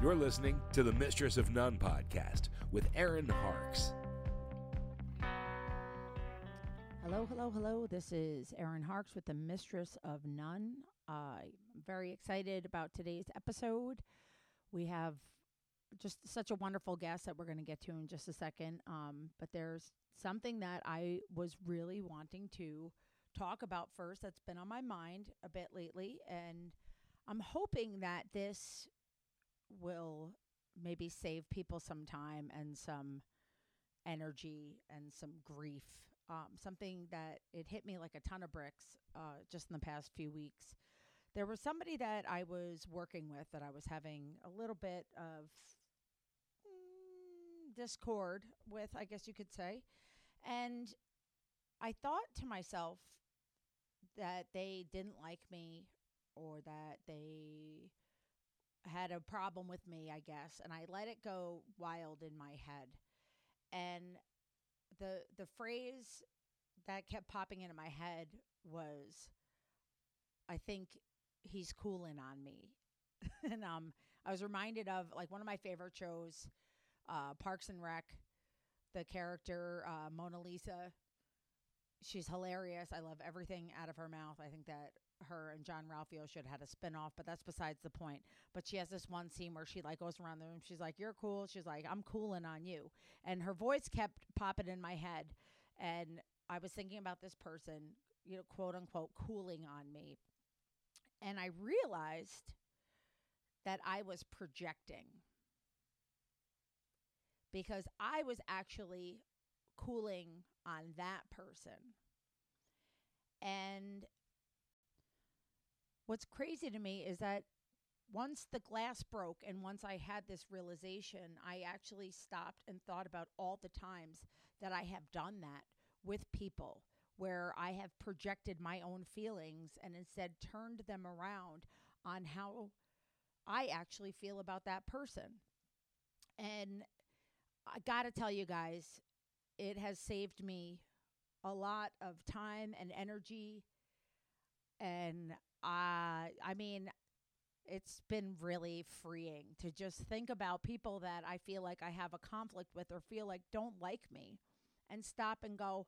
You're listening to the Mistress of None podcast with Erin Harks. Hello. This is Erin Harks with the Mistress of None. I'm very excited about today's episode. We have just such a wonderful guest that we're going to get to in just a second. But there's something that I was really wanting to talk about first that's been on my mind a bit lately. And I'm hoping that this will maybe save people some time and some energy and some grief. Something that it hit me like a ton of bricks just in the past few weeks. There was somebody that I was working with that I was having a little bit of discord with, I guess you could say. And I thought to myself that they didn't like me or that they had a problem with me, I guess. And I let it go wild in my head. And the phrase that kept popping into my head was, I think he's cooling on me. And I was reminded of like one of my favorite shows, Parks and Rec, the character Mona Lisa. She's hilarious. I love everything out of her mouth. I think that her and John Ralphio should have had a spinoff, but that's besides the point. But she has this one scene where she like goes around the room. She's like, "You're cool." She's like, "I'm cooling on you." And her voice kept popping in my head. And I was thinking about this person, quote unquote, cooling on me. And I realized that I was projecting because I was actually cooling on that person. And what's crazy to me is that once the glass broke and once I had this realization, I actually stopped and thought about all the times that I have done that with people where I have projected my own feelings and instead turned them around on how I actually feel about that person. And I got to tell you guys, it has saved me a lot of time and energy. And I mean, it's been really freeing to just think about people that I feel like I have a conflict with or feel like don't like me and stop and go,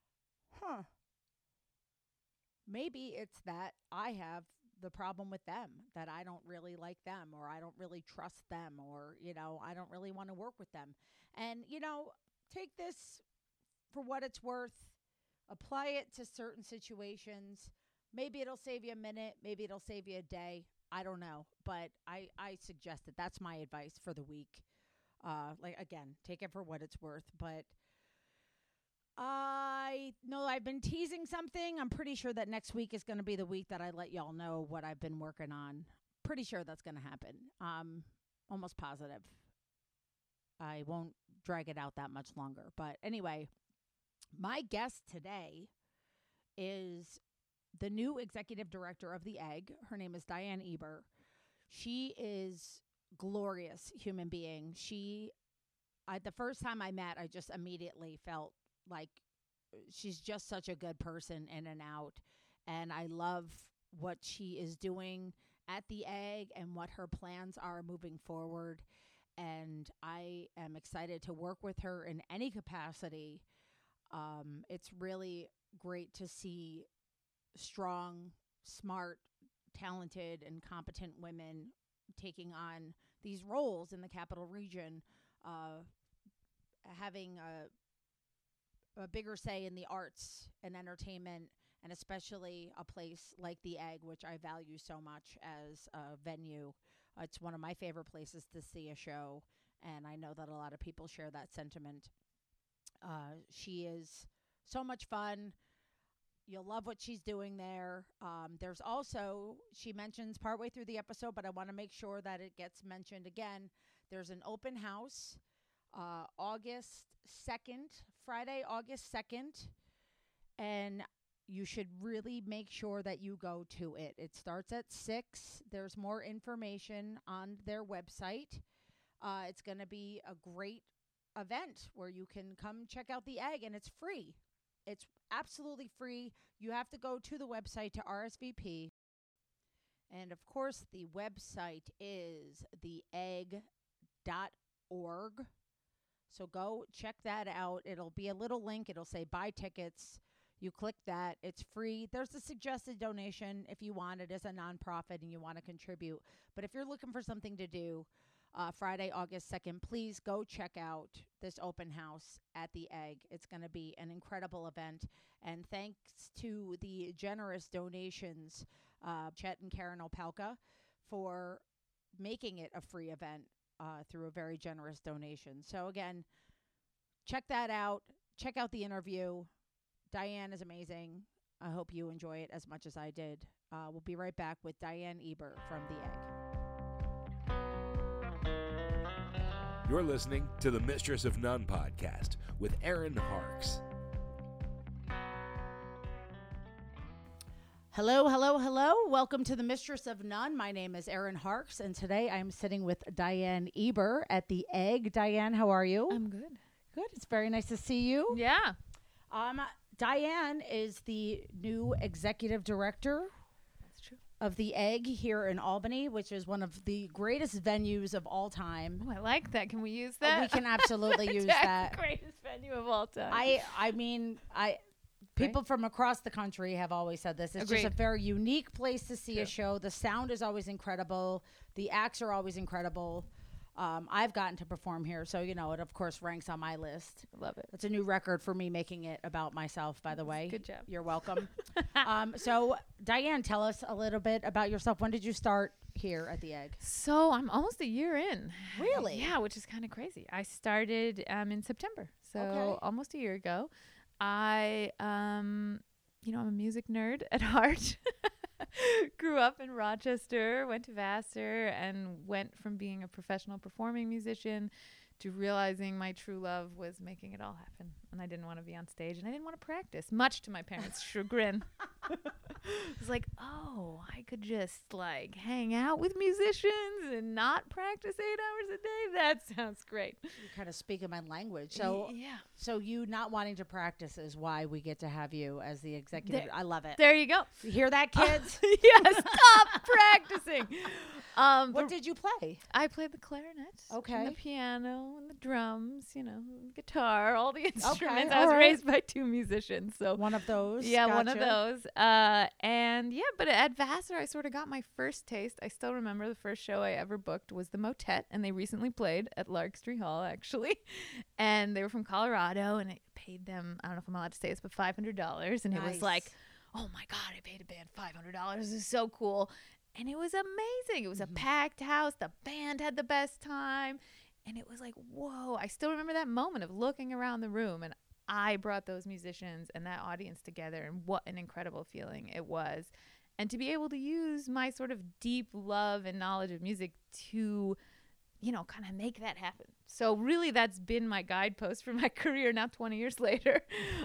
maybe it's that I have the problem with them, that I don't really like them or I don't really trust them or, I don't really want to work with them. And, take this for what it's worth, apply it to certain situations. Maybe it'll save you a minute. Maybe it'll save you a day. I don't know. But I suggest that that's my advice for the week. Again, take it for what it's worth. But I know I've been teasing something. I'm pretty sure that next week is going to be the week that I let y'all know what I've been working on. Pretty sure that's going to happen. Almost positive. I won't drag it out that much longer. But anyway, my guest today is the new executive director of The Egg. Her name is Diane Eber. She is glorious human being. The first time I met, I just immediately felt like she's just such a good person in and out. And I love what she is doing at The Egg and what her plans are moving forward. And I am excited to work with her in any capacity. It's really great to see strong, smart, talented, and competent women taking on these roles in the Capital Region, having a bigger say in the arts and entertainment, and especially a place like The Egg, which I value so much as a venue. It's one of my favorite places to see a show, and I know that a lot of people share that sentiment. She is so much fun. You'll love what she's doing there. There's also, she mentions partway through the episode, but I want to make sure that it gets mentioned again. There's an open house August 2nd, Friday, August 2nd. And you should really make sure that you go to it. It starts at 6. There's more information on their website. It's going to be a great event where you can come check out The Egg, and it's free. It's absolutely free. You have to go to the website to RSVP. And of course, the website is theegg.org. So go check that out. It'll be a little link. It'll say buy tickets. You click that. It's free. There's a suggested donation if you want it as a nonprofit and you want to contribute. But if you're looking for something to do, Friday, August 2nd, please go check out this open house at the Egg. It's going to be an incredible event. And thanks to the generous donations, Chet and Karen Opelka, for making it a free event through a very generous donation. So again, check that out. Check out the interview. Diane is amazing. I hope you enjoy it as much as I did. We'll be right back with Diane Eber from The Egg. You're listening to the Mistress of None podcast with Erin Harks. Hello, hello, hello. Welcome to the Mistress of None. My name is Erin Harks, and today I'm sitting with Diane Eber at The Egg. Diane, how are you? I'm good. Good. It's very nice to see you. Yeah. Diane is the new executive director That's true. of The Egg here in Albany, which is one of the greatest venues of all time. Oh, I like that. Can we use that? We can absolutely use that. Greatest venue of all time. I mean, people from across the country have always said this. It's Agreed. just a very unique place to see True. a show. The sound is always incredible. The acts are always incredible. I've gotten to perform here, so, it, of course, ranks on my list. Love it. It's a new record for me making it about myself, by the way. Good job. You're welcome. So, Diane, tell us a little bit about yourself. When did you start here at The Egg? So I'm almost a year in. Really? Yeah, which is kind of crazy. I started in September, so Okay. almost a year ago. I'm a music nerd at heart. Grew up in Rochester, went to Vassar, and went from being a professional performing musician to realizing my true love was making it all happen. And I didn't want to be on stage, and I didn't want to practice, much to my parents' chagrin. It's like, oh, I could just hang out with musicians and not practice 8 hours a day. That sounds great. You kind of speak in my language. So, yeah. so you not wanting to practice is why we get to have you as the executive. I love it. There you go. You hear that, kids? Yeah, stop practicing. What did you play? I played the clarinet, Okay. and the piano, and the drums, guitar, all the instruments. Okay, I was all right. raised by 2 musicians, so One of those. yeah, one of Gotcha. those. But at Vassar, I sort of got my first taste. I still remember the first show I ever booked was the Motet, and they recently played at Larkstreet Hall, actually. And they were from Colorado, and I paid them, I don't know if I'm allowed to say this, but $500. And it was Nice. like, oh my God, I paid a band $500. This is so cool. And it was amazing. It was a packed house. The band had the best time. And it was like, whoa. I still remember that moment of looking around the room, and I brought those musicians and that audience together, and what an incredible feeling it was. And to be able to use my sort of deep love and knowledge of music to, kind of make that happen. So really that's been my guidepost for my career now 20 years later,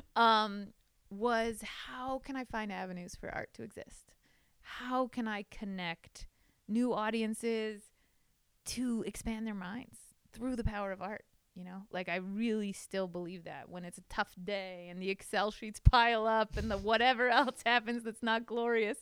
was how can I find avenues for art to exist? How can I connect new audiences to expand their minds through the power of art? I really still believe that when it's a tough day and the Excel sheets pile up and the whatever else happens that's not glorious,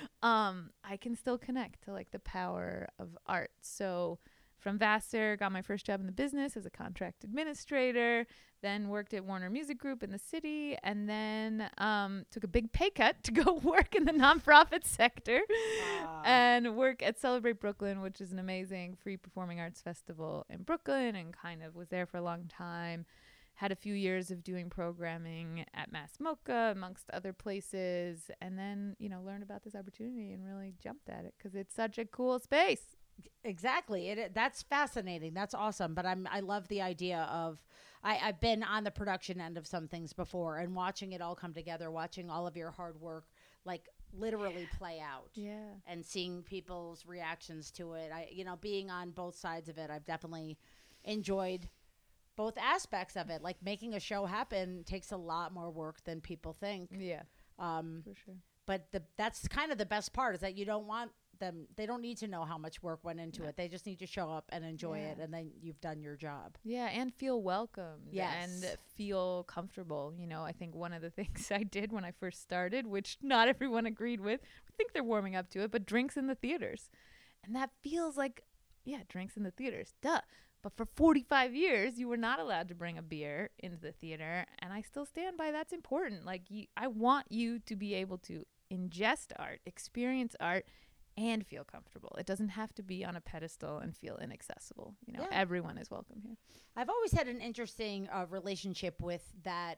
I can still connect to the power of art. So from Vassar, got my first job in the business as a contract administrator, then worked at Warner Music Group in the city, and then took a big pay cut to go work in the nonprofit sector and work at Celebrate Brooklyn, which is an amazing free performing arts festival in Brooklyn, and kind of was there for a long time. Had a few years of doing programming at Mass Mocha, amongst other places, and then, learned about this opportunity and really jumped at it because it's such a cool space. Exactly. That's fascinating. That's awesome. But I love the idea of I've been on the production end of some things before, and watching it all come together, watching all of your hard work literally play out. Yeah. And seeing people's reactions to it. Being on both sides of it, I've definitely enjoyed both aspects of it. Making a show happen takes a lot more work than people think. Yeah, for sure. But that's kind of the best part, is that you don't want them. They don't need to know how much work went into it. They just need to show up and enjoy it, and then you've done your job. Yeah, and feel welcomed. Yes. And feel comfortable. You know, I think one of the things I did when I first started, which not everyone agreed with, I think they're warming up to it, but drinks in the theaters. And that feels like, drinks in the theaters. Duh. But for 45 years, you were not allowed to bring a beer into the theater. And I still stand by that's important. Like, I want you to be able to ingest art, experience art, and feel comfortable. It doesn't have to be on a pedestal and feel inaccessible. You know, everyone is welcome here. I've always had an interesting relationship with that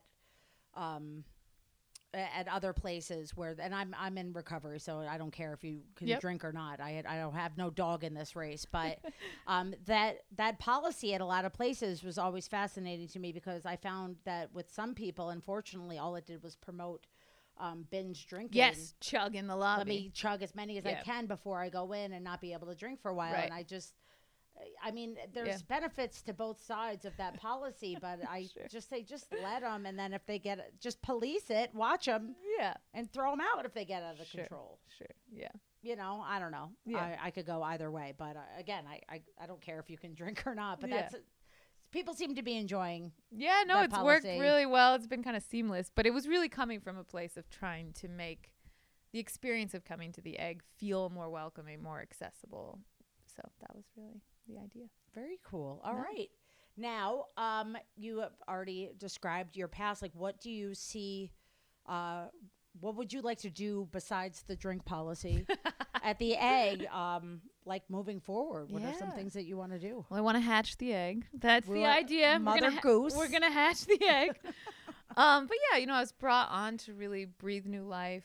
at other places where, and I'm in recovery, so I don't care if you can drink or not. I don't have no dog in this race, but that policy at a lot of places was always fascinating to me, because I found that with some people, unfortunately, all it did was promote binge drinking. Yes, chug in the lobby. Let me chug as many as I can before I go in and not be able to drink for a while. And I mean, there's benefits to both sides of that policy, but I just say, just let them. And then if they just police it, watch them and throw them out if they get out of control. Sure. Yeah. You know, I don't know. Yeah. I could go either way, but again, I don't care if you can drink or not, but people seem to be enjoying. Yeah, no, it's worked really well. It's been kind of seamless, but it was really coming from a place of trying to make the experience of coming to the Egg feel more welcoming, more accessible. So that was really the idea. Very cool. All right. Now, you have already described your past. Like, what do you see? What would you like to do besides the drink policy at the Egg? Like, moving forward, what are some things that you want to do? Well, I want to hatch the egg. That's the idea. Mother Goose. We're gonna hatch the egg. But yeah, you know, I was brought on to really breathe new life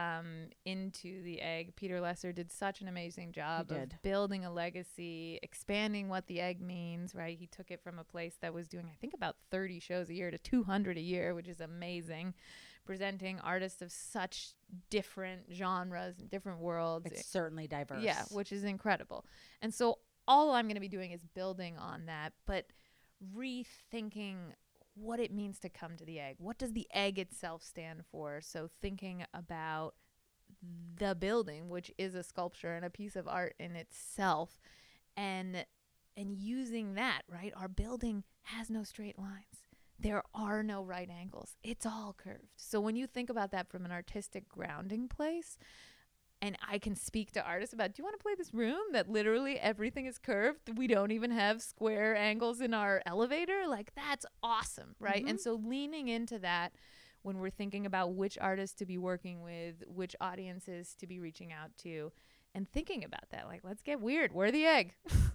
into the Egg. Peter Lesser did such an amazing job of building a legacy, expanding what the Egg means, right? He took it from a place that was doing, I think, about 30 shows a year to 200 a year, which is amazing. Presenting artists of such different genres and different worlds. It's certainly diverse. Yeah, which is incredible. And so all I'm going to be doing is building on that, but rethinking what it means to come to the Egg. What does the Egg itself stand for? So thinking about the building, which is a sculpture and a piece of art in itself, and using that, right? Our building has no straight lines. There are no right angles. It's all curved. So when you think about that from an artistic grounding place, and I can speak to artists about, do you want to play this room that literally everything is curved? We don't even have square angles in our elevator. Like, that's awesome, right? And so leaning into that when we're thinking about which artists to be working with, which audiences to be reaching out to, and thinking about that, like, let's get weird. We're the Egg.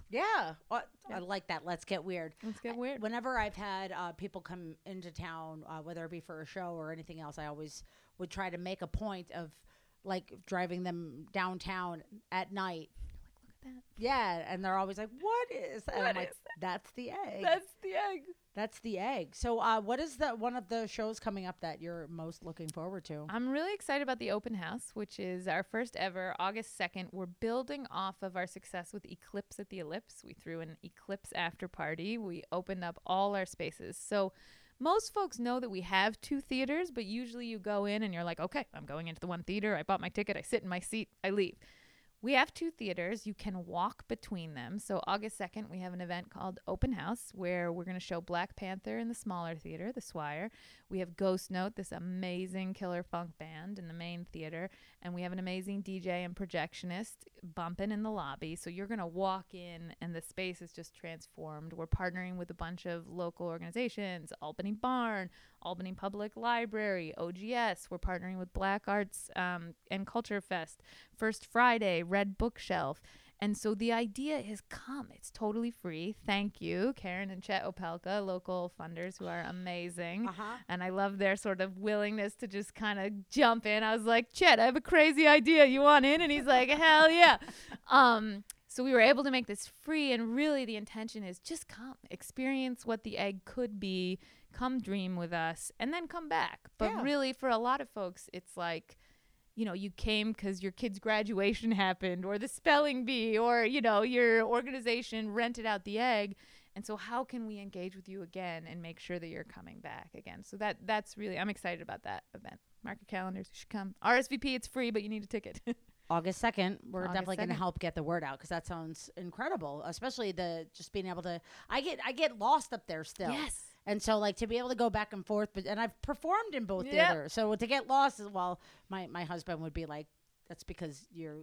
I like that. Let's get weird. Let's get weird. Whenever I've had people come into town, whether it be for a show or anything else, I always would try to make a point of, like, driving them downtown at night. Like, look at that. Yeah, and they're always like, what is that? And I'm like, that's the Egg. That's the Egg. That's the Egg. So what is one of the shows coming up that you're most looking forward to? I'm really excited about the open house, which is our first ever, August 2nd. We're building off of our success with Eclipse at the Ellipse. We threw an Eclipse after party. We opened up all our spaces. So most folks know that we have 2 theaters, but usually you go in and you're like, okay, I'm going into the one theater. I bought my ticket. I sit in my seat. I leave. We have 2 theaters. You can walk between them. So August 2nd, we have an event called Open House where we're going to show Black Panther in the smaller theater, the Swire. We have Ghost Note, this amazing killer funk band, in the main theater. And we have an amazing DJ and projectionist bumping in the lobby. So you're going to walk in and the space is just transformed. We're partnering with a bunch of local organizations, Albany Barn, Albany Public Library, OGS. We're partnering with Black Arts and Culture Fest, First Friday, Red Bookshelf. And so the idea is come. It's totally free. Thank you, Karen and Chet Opelka, local funders who are amazing. And I love their sort of willingness to just kind of jump in. I was like, Chet, I have a crazy idea. You want in? And he's like, hell yeah. So we were able to make this free. And really the intention is just come, experience what the Egg could be, come dream with us, and then come back. But really for a lot of folks, it's like, you know, you came because your kid's graduation happened, or the spelling bee, or, you know, your organization rented out the Egg. And so how can we engage with you again and make sure that you're coming back again? So that's really, I'm excited about that event. Mark your calendars. You should come. RSVP, it's free, but you need a ticket. August 2nd, we're August definitely going to 2nd. help get the word out because that sounds incredible, especially the just being able to. I get lost up there still. Yes. And so, like, to be able to go back and forth, and I've performed in both Yep. theaters. So to get lost, well, my husband would be like, "That's because you're."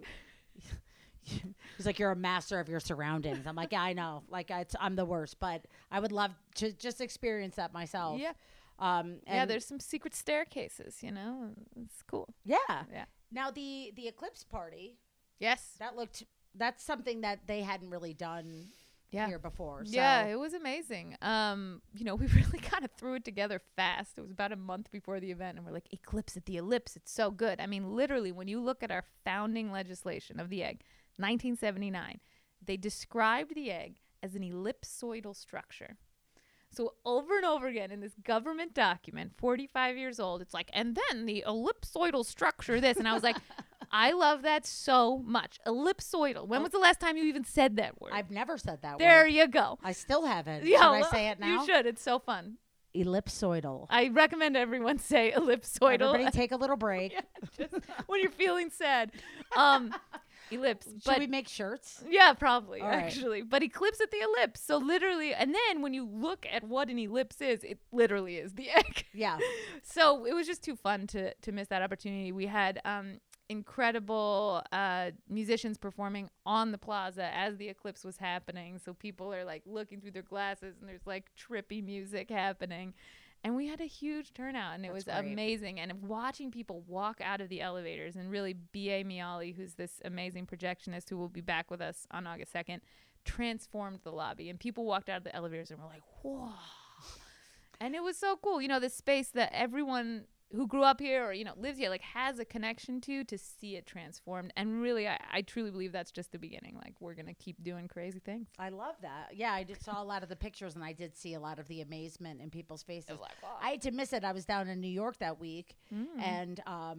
He's like, "You're a master of your surroundings." I'm like, "Yeah, I know. Like, I'm the worst, but I would love to just experience that myself." Yeah. Yeah, There's some secret staircases, you know. It's cool. yeah. Yeah. Now the eclipse party Yes. that's something that they hadn't really done Yeah. here before. So. Yeah, it was amazing. We really kind of threw it together fast. It was about a month before the event, and we're like, Eclipse at the Ellipse. It's so good. I mean, literally, when you look at our founding legislation of the egg, 1979, they described the egg as an ellipsoidal structure. So over and over again in this government document, 45 years old, it's like, and then the ellipsoidal structure, this. And I was like, I love that so much. Ellipsoidal. When was the last time you even said that word? I've never said that There word. you go. I still haven't. Yeah, Should I well, say it now? You should. It's so fun. Ellipsoidal. I recommend everyone say ellipsoidal. Everybody take a little break. Yeah, just when you're feeling sad. Ellipse. Should we make shirts? Yeah, probably, All right. actually. But eclipse at the ellipse. So literally, and then when you look at what an ellipse is, it literally is the egg. Yeah. So it was just too fun to miss that opportunity. We had incredible musicians performing on the plaza as the eclipse was happening. So people are like looking through their glasses and there's like trippy music happening. And we had a huge turnout, and it was That's great. amazing. And watching people walk out of the elevators, and really B.A. Miali, who's this amazing projectionist who will be back with us on August 2nd, transformed the lobby. And people walked out of the elevators and were like, whoa. And it was so cool. You know, this space that everyone who grew up here or, lives here, like, has a connection to see it transformed. And really, I truly believe that's just the beginning. Like, we're going to keep doing crazy things. I love that. Yeah, I saw a lot of the pictures, and I did see a lot of the amazement in people's faces. It was like, wow. I had to miss it. I was down in New York that week, and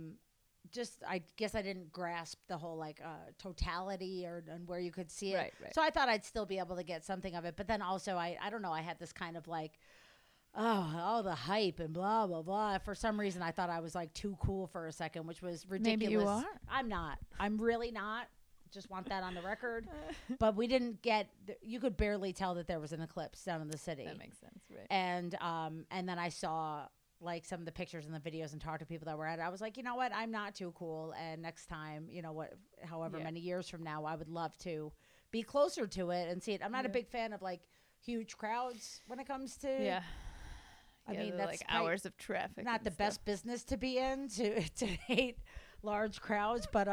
I guess I didn't grasp the whole like totality and where you could see it. Right. So I thought I'd still be able to get something of it. But then also, I don't know, I had this kind of like, oh, the hype and blah, blah, blah. For some reason, I thought I was like too cool for a second, which was ridiculous. Maybe you are. I'm not. I'm really not. Just want that on the record. But we didn't get, you could barely tell that there was an eclipse down in the city. That makes sense, right? And then I saw like some of the pictures and the videos and talked to people that were at it. I was like, you know what? I'm not too cool. And next time, however many years from now, I would love to be closer to it and see it. I'm not a big fan of like huge crowds when it comes to. Yeah. I mean, that's that's like hours of traffic. not and the stuff. best business to be in to hate large crowds, but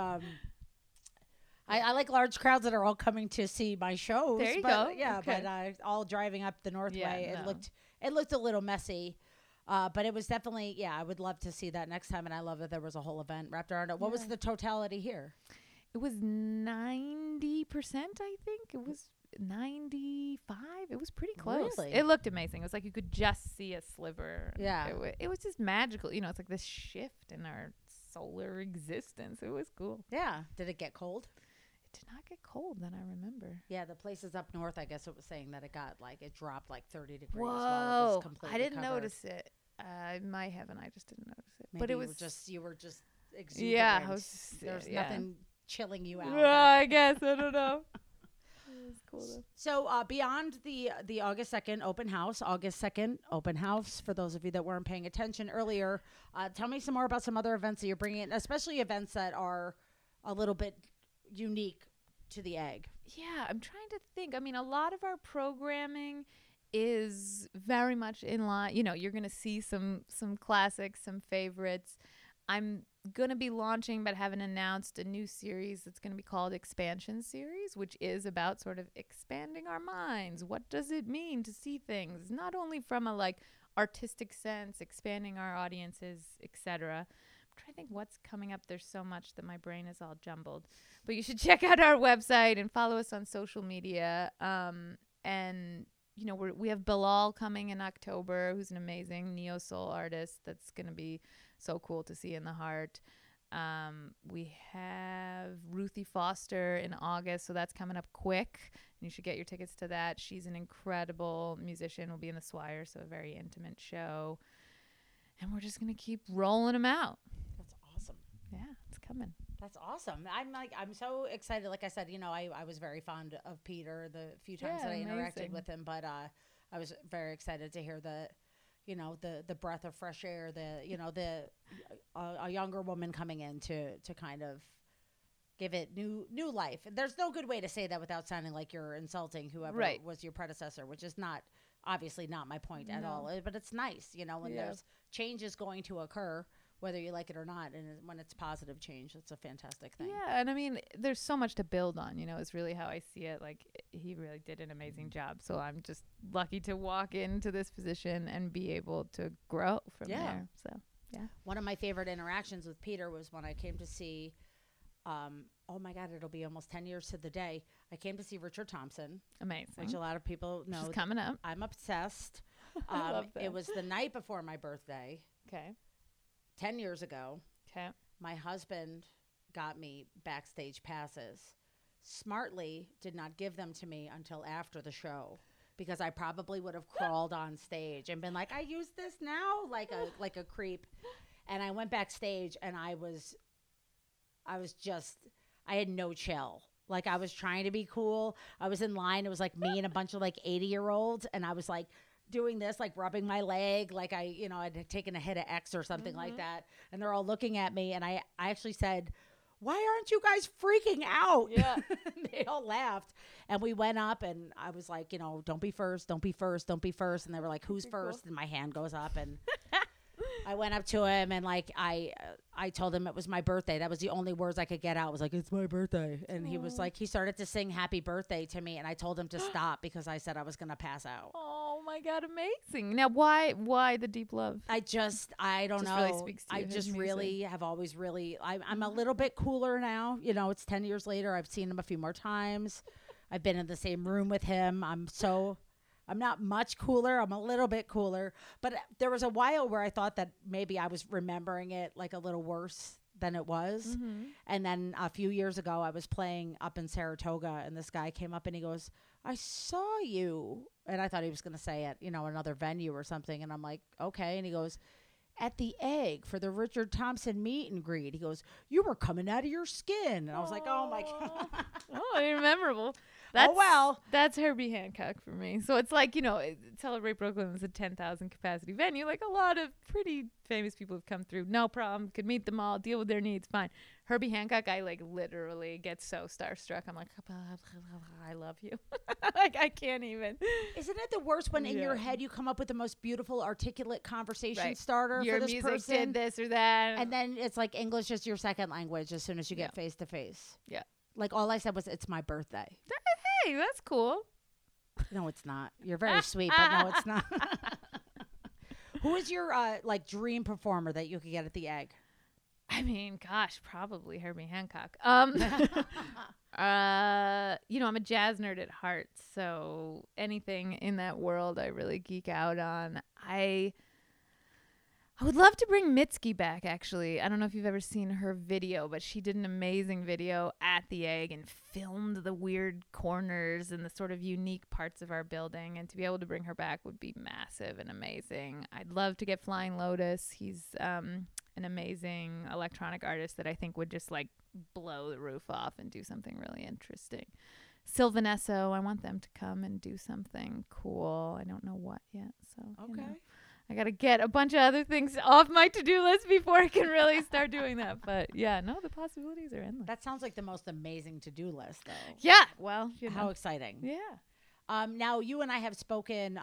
I like large crowds that are all coming to see my shows. There you but, go. Yeah, Okay. but all driving up the North Yeah, Way, no. it looked a little messy. But it was definitely, I would love to see that next time, and I love that there was a whole event wrapped around it. What was the totality here? It was 90%, I think. It was 95. It was pretty close. Really? It looked amazing. It was like you could just see a sliver. Yeah. It was just magical. It's like this shift in our solar existence. It was cool. Yeah. Did it get cold? It did not get cold, then I remember. Yeah, the places up north, I guess it was saying that it dropped like 30 degrees. Whoa. While it was completely I didn't covered. notice it. I might have, and I just didn't notice it. Maybe but it you was were just exuberant. Yeah, I was, There's yeah. nothing chilling you out. I guess. I don't know. It was cool, though. So beyond the August 2nd open house, for those of you that weren't paying attention earlier, tell me some more about some other events that you're bringing in, especially events that are a little bit unique to the egg. Yeah, I'm trying to think. I mean, a lot of our programming is very much in line. You're going to see some classics, some favorites. I'm going to be launching, but haven't announced, a new series that's going to be called Expansion Series, which is about sort of expanding our minds. What does it mean to see things, not only from a like artistic sense, expanding our audiences, etc. I'm trying to think what's coming up. There's so much that my brain is all jumbled. But you should check out our website and follow us on social media. And we have Bilal coming in October, who's an amazing neo-soul artist that's going to be so cool to see in the heart. We have Ruthie Foster in August, so that's coming up quick. And you should get your tickets to that. She's an incredible musician. We'll be in the Swire, so a very intimate show. And we're just going to keep rolling them out. That's awesome. Yeah, it's coming. That's awesome. I'm so excited. Like I said, I was very fond of Peter the few times that I interacted amazing. with him, but I was very excited to hear the breath of fresh air, a younger woman coming in to kind of give it new life. There's no good way to say that without sounding like you're insulting whoever Right. was your predecessor, which is obviously not my point at all. But it's nice, when there's change is going to occur, whether you like it or not, and when it's positive change, it's a fantastic thing. Yeah, and I mean, there's so much to build on, is really how I see it. Like, he really did an amazing job. So I'm just lucky to walk into this position and be able to grow from there. So, yeah. One of my favorite interactions with Peter was when I came to see, oh my God, it'll be almost 10 years to the day. I came to see Richard Thompson. Amazing. Which a lot of people know. She's coming up. I'm obsessed. I love that. It was the night before my birthday. Okay. 10 years ago. Okay. My husband got me backstage passes. Smartly did not give them to me until after the show, because I probably would have crawled on stage and been like, I use this now, like a creep. And I went backstage and I had no chill. Like, I was trying to be cool. I was in line. It was like me and a bunch of like 80-year-olds. And I was like doing this, like rubbing my leg, like I'd taken a hit of X or something like that. And they're all looking at me. And I actually said, why aren't you guys freaking out? Yeah. They all laughed. And we went up and I was like, don't be first, don't be first, don't be first. And they were like, who's first? And my hand goes up and I went up to him and like I told him it was my birthday. That was the only words I could get out. I was like, it's my birthday. And he was like, he started to sing happy birthday to me. And I told him to stop because I said I was going to pass out. Oh my God, amazing. Now, why the deep love? I don't know. Really speaks to you, I his just music. really have always really, I'm a little bit cooler now. It's 10 years later. I've seen him a few more times. I've been in the same room with him. I'm not much cooler. I'm a little bit cooler. But there was a while where I thought that maybe I was remembering it like a little worse than it was. Mm-hmm. And then a few years ago, I was playing up in Saratoga, and this guy came up and he goes, I saw you. And I thought he was going to say at, another venue or something. And I'm like, okay. And he goes, at the Egg for the Richard Thompson meet and greet. He goes, you were coming out of your skin. And I was like, oh my God. Oh, memorable. That's Herbie Hancock for me. So it's like, Celebrate Brooklyn is a 10,000 capacity venue. Like, a lot of pretty famous people have come through. No problem. Could meet them all, deal with their needs. Fine. Herbie Hancock, I like literally get so starstruck. I'm like, I love you. Like, I can't even. Isn't it the worst when in your head you come up with the most beautiful articulate conversation Right. starter Your for this music person? did this or that. And then it's like English is your second language as soon as you get face to face. Yeah. Like, all I said was, it's my birthday. Hey, that's cool. No, it's not. You're very sweet, but no, it's not. Who is your dream performer that you could get at the Egg? I mean, gosh, probably Herbie Hancock. I'm a jazz nerd at heart, so anything in that world I really geek out on. I would love to bring Mitski back, actually. I don't know if you've ever seen her video, but she did an amazing video at the Egg and filmed the weird corners and the sort of unique parts of our building. And to be able to bring her back would be massive and amazing. I'd love to get Flying Lotus. He's an amazing electronic artist that I think would just like blow the roof off and do something really interesting. Sylvanesso, I want them to come and do something cool. I don't know what yet. So, Okay. I got to get a bunch of other things off my to-do list before I can really start doing that. But yeah, no, the possibilities are endless. That sounds like the most amazing to-do list, though. Yeah. Well, How exciting. Yeah. Now, you and I have spoken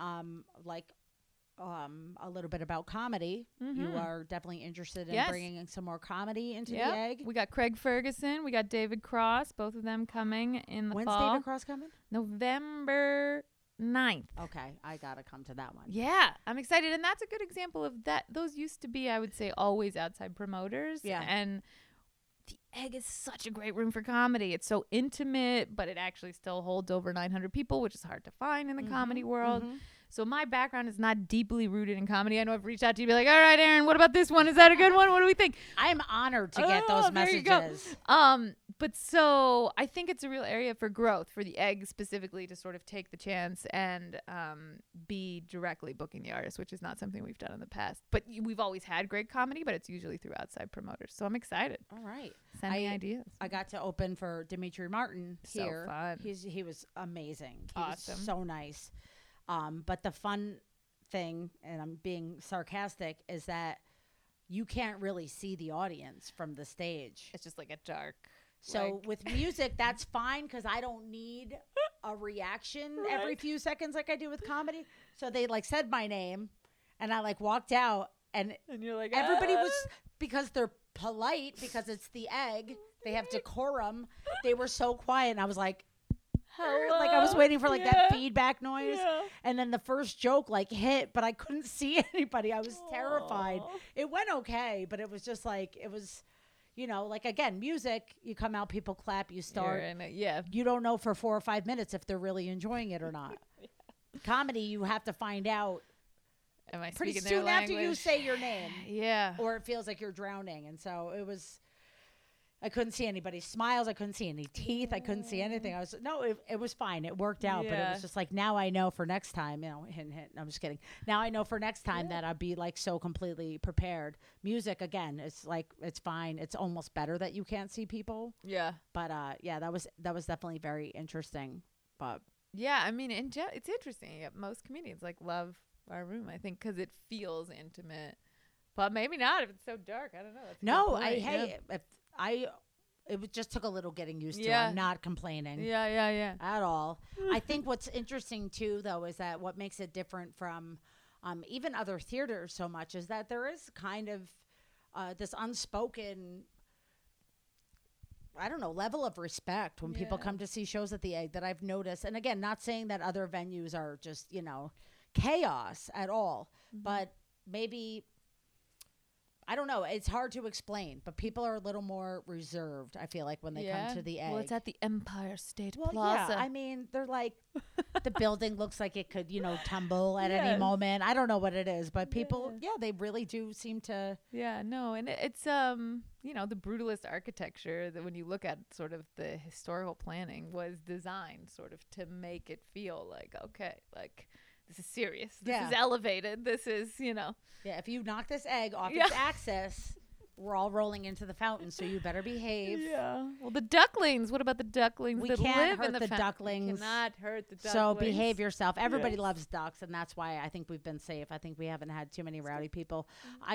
a little bit about comedy. Mm-hmm. You are definitely interested in bringing some more comedy into the Egg. We got Craig Ferguson. We got David Cross. Both of them coming in the When's fall. David Cross coming? November 9th. Okay, I gotta come to that one. Yeah, I'm excited. And that's a good example of that. Those used to be, I would say, always outside promoters. Yeah. And the Egg is such a great room for comedy. It's so intimate, but it actually still holds over 900 people, which is hard to find in the comedy world. Mm-hmm. So my background is not deeply rooted in comedy. I know I've reached out to you and be like, all right, Aaron, what about this one? Is that a good one? What do we think? I'm honored to get those there you go. messages. But so I think it's a real area for growth for the Egg specifically to sort of take the chance and be directly booking the artist, which is not something we've done in the past. But we've always had great comedy, but it's usually through outside promoters. So I'm excited. All right. Send me ideas. I got to open for Dimitri Martin here. So fun. He was amazing. He Awesome. was so nice. But the fun thing, and I'm being sarcastic, is that you can't really see the audience from the stage. It's just like a dark. So with music, that's fine because I don't need a reaction every few seconds like I do with comedy. So they like said my name, and I like walked out, and you're like, everybody was, because they're polite, because it's the Egg, they have decorum. They were so quiet, and I was like, hello? Like I was waiting for like that feedback noise, and then the first joke like hit, but I couldn't see anybody. I was terrified. It went okay, but it was just like it was. You know, like, again, music, you come out, people clap, you start. You don't know for 4 or 5 minutes if they're really enjoying it or not. Comedy, you have to find out Am I pretty speaking soon their after you language? say your name. Yeah. Or it feels like you're drowning. And so it was, I couldn't see anybody's smiles. I couldn't see any teeth. I couldn't see anything. It was fine. It worked out. But it was just like, now I know for next time, you know, hint, hint. No, I'm just kidding. Now I know for next time that I'll be like so completely prepared. Music, again, it's like, it's fine. It's almost better that you can't see people. Yeah. But yeah, that was definitely very interesting. But yeah, I mean, it's interesting. Most comedians like love our room, I think, because it feels intimate. But maybe not if it's so dark. I don't know. That's a good point. It just took a little getting used to. I'm not complaining. Yeah. At all. I think what's interesting too, though, is that what makes it different from even other theaters so much is that there is kind of this unspoken, I don't know, level of respect when people come to see shows at the Egg that I've noticed. And again, not saying that other venues are just, you know, chaos at all, but maybe, I don't know. It's hard to explain, but people are a little more reserved, I feel like, when they come to the Egg. Well, it's at the Empire State Plaza. Yeah, I mean, they're like, the building looks like it could, you know, tumble at any moment. I don't know what it is, but people, they really do seem to. Yeah, no, and it's, you know, the brutalist architecture that when you look at sort of the historical planning was designed sort of to make it feel like, okay, like, this is serious. This is elevated. This is, you know. Yeah, if you knock this Egg off its axis, we're all rolling into the fountain, so you better behave. Yeah. Well, the ducklings. What about the ducklings We that can't live in hurt the the ducklings. We cannot hurt the ducklings. So behave yourself. Everybody loves ducks, and that's why I think we've been safe. I think we haven't had too many rowdy people.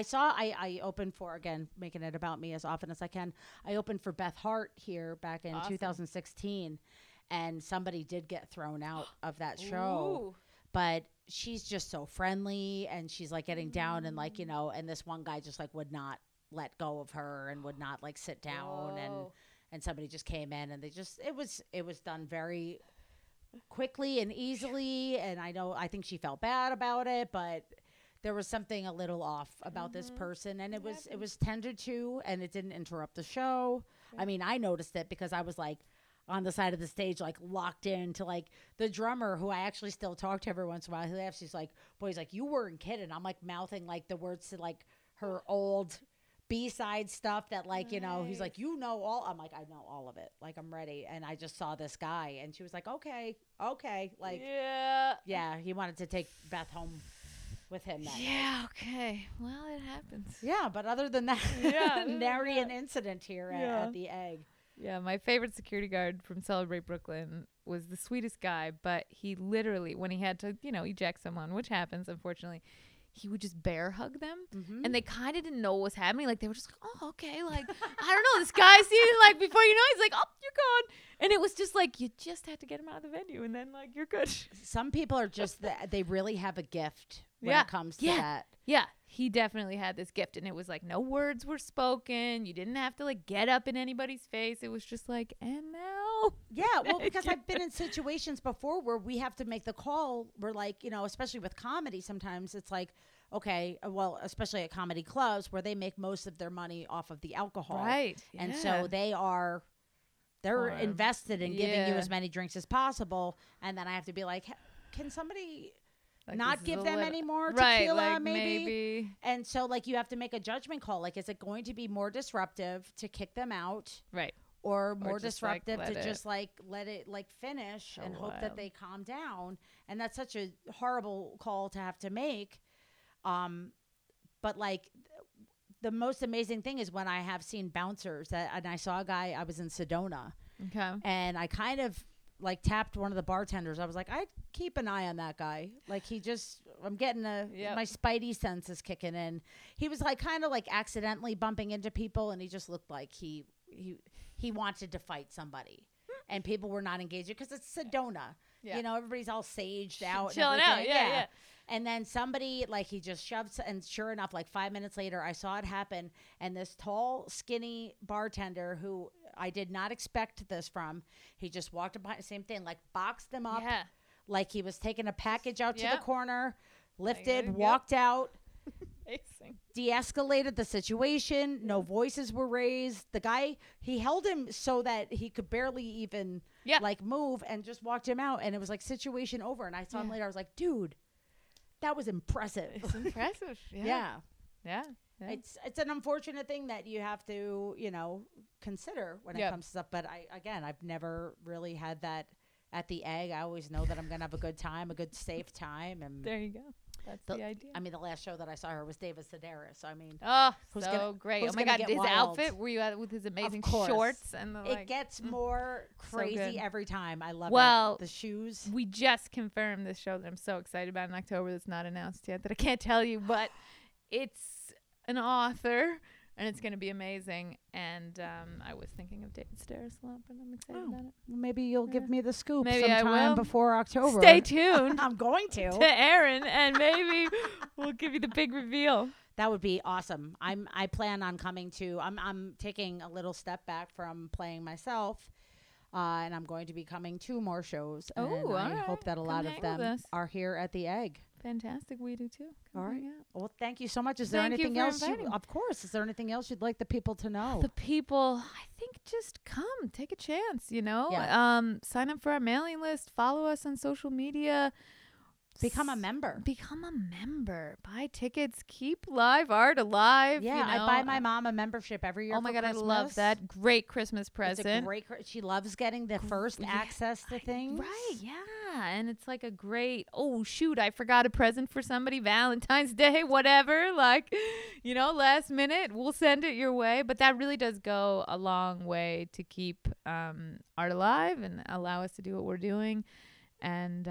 I opened for, again, making it about me as often as I can, I opened for Beth Hart here back in 2016, and somebody did get thrown out of that show. Ooh. But she's just so friendly, and she's like getting down, and like, you know, and this one guy just like would not let go of her and would not like sit down, and somebody just came in, and they just, it was done very quickly and easily. And I think she felt bad about it, but there was something a little off about this person, and it was tended to, and it didn't interrupt the show. I mean, I noticed it because I was like on the side of the stage, like locked into like the drummer, who I actually still talk to every once in a while. He laughs. He's like, boy, he's like, you weren't kidding. I'm like mouthing like the words to like her old B-side stuff that like, you know, he's like, you know, all, I'm like, I know all of it. Like, I'm ready. And I just saw this guy, and she was like, okay. Like, yeah, he wanted to take Beth home with him that night. Okay. Well, it happens. Yeah, but other than that, nary an incident here at the Egg. Yeah, my favorite security guard from Celebrate Brooklyn was the sweetest guy, but he literally, when he had to, you know, eject someone, which happens, unfortunately, he would just bear hug them. And they kind of didn't know what was happening. Like, they were just like, oh, okay. Like, I don't know. This guy's seeing, like, before you know, he's like, oh, you're gone. And it was just like, you just had to get him out of the venue, and then, like, you're good. Some people are just, they really have a gift when it comes to that. Yeah, he definitely had this gift, and it was like no words were spoken. You didn't have to like get up in anybody's face. It was just like, and now. Yeah, well, because I've been in situations before where we have to make the call. We're like, you know, especially with comedy, sometimes it's like, okay, well, especially at comedy clubs where they make most of their money off of the alcohol. Right. And so they're invested in giving you as many drinks as possible. And then I have to be like, can somebody like not give them any more right, tequila, like maybe? And so, like, you have to make a judgment call. Like, is it going to be more disruptive to kick them out? Right. or more just, like, disruptive let to it- just like let it like finish Go and hope that wild. they calm down. And that's such a horrible call to have to make. But like the most amazing thing is when I have seen bouncers and I saw a guy, I was in Sedona, Okay. and I kind of like tapped one of the bartenders. I was like, I'd keep an eye on that guy. Like I'm getting Yep. my spidey sense is kicking in. He was like kind of like accidentally bumping into people, and he just looked like he wanted to fight somebody, and people were not engaging because it's Sedona. Yeah. You know, everybody's all saged out, and Chilling out. everything. Yeah. And then somebody, like, he just shoved, and sure enough, like 5 minutes later, I saw it happen. And this tall, skinny bartender who I did not expect this from, he just walked up behind, same thing, like boxed them up, Yeah. like he was taking a package out to Yep. the corner, lifted, Yep. walked out, Amazing. de-escalated the situation. No voices were raised. The guy, he held him so that he could barely even Yeah. like move, and just walked him out. And it was like situation over. And I saw him Yeah. later. I was like, dude, that was impressive. It's impressive. Yeah. Yeah. Yeah. Yeah. It's an unfortunate thing that you have to, consider when it Yep. comes to stuff. But I've never really had that at the Egg. I always know that I'm going to have a good time, a good safe time. And There you go. That's the idea. I mean, the last show that I saw her was David Sedaris. I mean, Oh, Who's so gonna- great. who's Oh my gonna God. get His wild? outfit, were you at with his amazing course. shorts and the it like? gets more crazy good. every time. I love Well, it. The shoes. We just confirmed this show that I'm so excited about in October that's not announced yet that I can't tell you, but it's an author and it's going to be amazing. And I was thinking of David Sedaris a lot, but I'm excited Oh. about it. Maybe you'll give Yeah. me the scoop Maybe I sometime will. before October. Stay tuned I'm going to to. Erin and maybe we'll give you the big reveal. That would be awesome. I plan on coming to. I'm taking a little step back from playing myself, and I'm going to be coming to more shows. Oh, and all I right. hope that a Come lot of hang with them us. are here at the Egg. Fantastic. We do too. Come All right. hang out. Well, thank you so much. Is there Thank you anything for else? inviting me. Of course. Is there anything else you'd like the people to know? The people, I think, just come, take a chance. Yeah. Sign up for our mailing list, follow us on social media, Become a member. become a member, buy tickets, keep live art alive. Yeah, I buy my mom a membership every year. Oh my for God, Christmas. I love that. Great Christmas It's a present. great. She loves getting the first yeah, access to things. Right, yeah. And it's like a great, oh, shoot, I forgot a present for somebody, Valentine's Day, whatever. Like, last minute, we'll send it your way. But that really does go a long way to keep art alive and allow us to do what we're doing. And,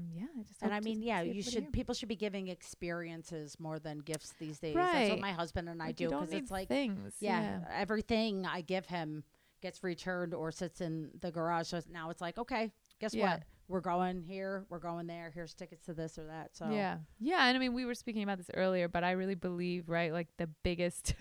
I just And hope I to mean, see yeah, everybody here. people should be giving experiences more than gifts these days. That's Right. what my husband and I Like, do you don't because need it's like, things. yeah, everything I give him gets returned or sits in the garage. So now it's like, okay, guess Yeah. what? We're going here, we're going there. Here's tickets to this or that. So Yeah. Yeah. And I mean, we were speaking about this earlier, but I really believe, right, like the biggest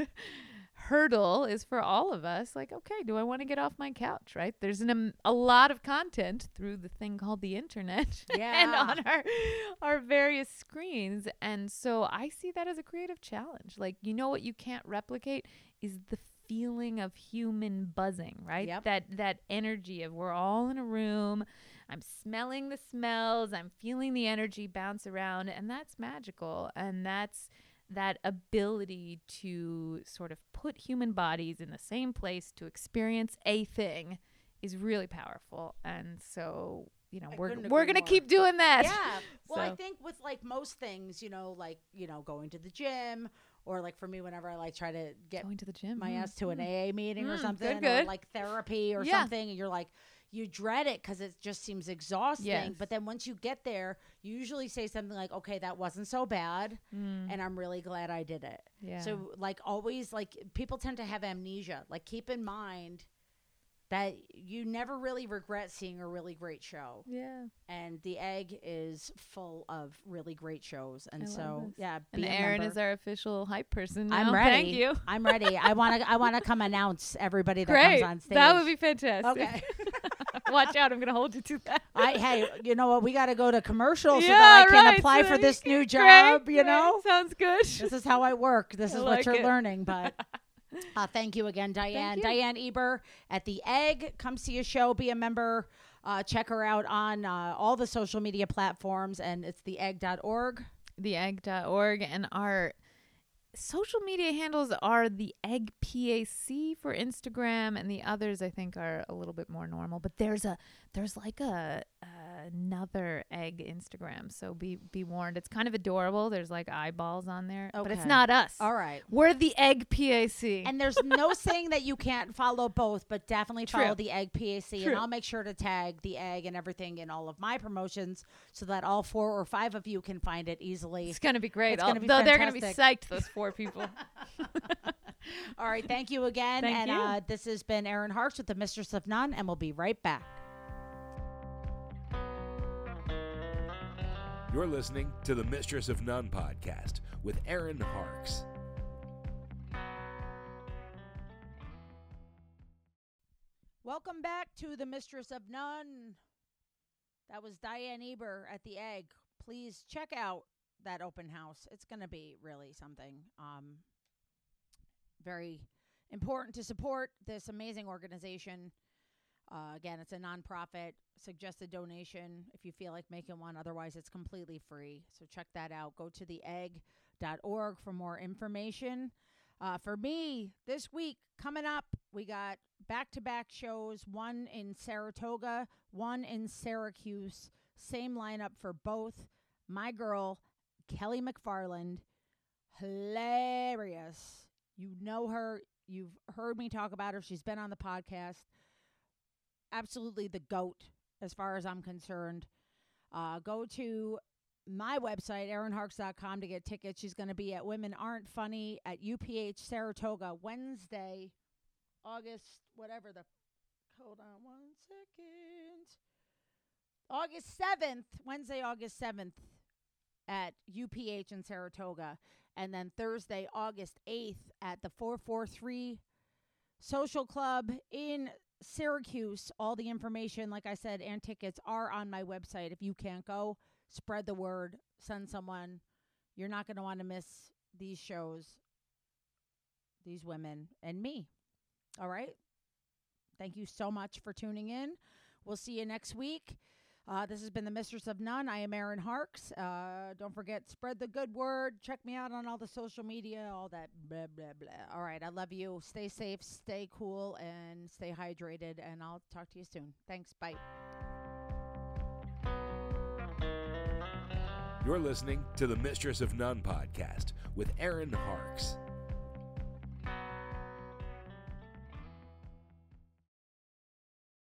hurdle is for all of us. Like, okay, do I want to get off my couch, right? There's a lot of content through the thing called the internet and Yeah. on our various screens. And so I see that as a creative challenge. Like, what you can't replicate is the feeling of human buzzing, right? Yep. That energy of we're all in a room. I'm smelling the smells. I'm feeling the energy bounce around. And that's magical. And that's that ability to sort of put human bodies in the same place to experience a thing is really powerful. And so, we're couldn't going agree to more. keep doing that. Yeah. Well, I So- think with like most things, going to the gym or like for me, whenever I like try to get Going to the gym. my ass to an AA meeting or Mm, something, good. or like therapy or Yeah. something, and you're like, you dread it because it just seems exhausting. Yes. But then once you get there, you usually say something like, okay, that wasn't so bad, Mm, and I'm really glad I did it. yeah. So like always, like people tend to have amnesia. Like keep in mind that you never really regret seeing a really great show. yeah. And the Egg is full of really great shows. And I love so, this. yeah, And be a Erin member. is our official hype person. I'm now. ready. Thank you. I'm ready. I want to come announce everybody that Great. comes on stage. That would be fantastic. Okay. Watch out. I'm going to hold you to that. Hey, you know what? We got to go to commercial so Yeah, that I can right, apply so for that this you new can- job, great, you great. know? Sounds good. This is how I work. This I is like what you're it. learning. But thank you again, Diane. you. Diane Eber at the Egg. Come see a show. Be a member. Check her out on all the social media platforms. And it's theegg.org. Theegg.org. And our social media handles are the Egg PAC for Instagram, and the others I think are a little bit more normal. But there's like another Egg Instagram, so be warned. It's kind of adorable. There's like eyeballs on there, but it's Okay. not us. All right. We're the Egg PAC. And there's no saying that you can't follow both, but definitely follow True. the Egg PAC. True. And I'll make sure to tag the Egg and everything in all of my promotions so that all 4 or 5 of you can find it easily. It's gonna be great. It's gonna be Though they're gonna be fantastic. psyched. Those 4 people. All right. Thank you again. Thank you. And this has been Erin Harks with the Mistress of None, and we'll be right back. You're listening to the Mistress of None podcast with Erin Harks. Welcome back to the Mistress of None. That was Diane Eber at the Egg. Please check out that open house. It's going to be really something. Very important to support this amazing organization. Again, it's a nonprofit. Suggest a donation if you feel like making one. Otherwise, it's completely free. So check that out. Go to theegg.org for more information. For me, this week coming up, we got back-to-back shows, one in Saratoga, one in Syracuse. Same lineup for both. My girl, Kelly McFarland, hilarious. You know her. You've heard me talk about her. She's been on the podcast. Absolutely the GOAT as far as I'm concerned. Go to my website, erinharks.com, to get tickets. She's going to be at Women Aren't Funny at UPH Saratoga Wednesday, August, whatever the, hold on 1 second. August 7th, Wednesday, August 7th at UPH in Saratoga. And then Thursday, August 8th at the 443 Social Club in Syracuse. All the information, like I said, and tickets are on my website. If you can't go, spread the word, send someone. You're not going to want to miss these shows, these women, and me. All right? Thank you so much for tuning in. We'll see you next week. This has been the Mistress of None. I am Erin Harks. Don't forget, spread the good word. Check me out on all the social media, all that blah, blah, blah. All right, I love you. Stay safe, stay cool, and stay hydrated, and I'll talk to you soon. Thanks. Bye. You're listening to the Mistress of None podcast with Erin Harks.